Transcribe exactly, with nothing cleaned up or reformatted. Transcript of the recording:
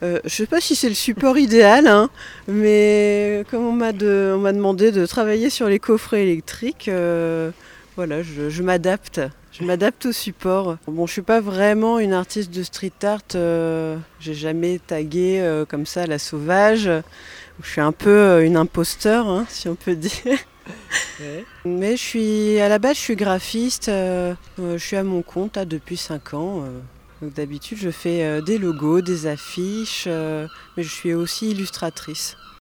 Euh, je sais pas si c'est le support idéal, hein, mais comme on m'a, de- on m'a demandé de travailler sur les coffrets électriques, euh, voilà, je, je m'adapte. Je m'adapte au support. Bon, je suis pas vraiment une artiste de street art. Euh, j'ai jamais tagué euh, comme ça à la sauvage. Je suis un peu euh, une imposteur, hein, si on peut dire. Ouais. Mais je suis à la base, je suis graphiste. Euh, euh, je suis à mon compte là, depuis cinq ans. euh. Donc d'habitude, je fais euh, des logos, des affiches, euh, mais je suis aussi illustratrice.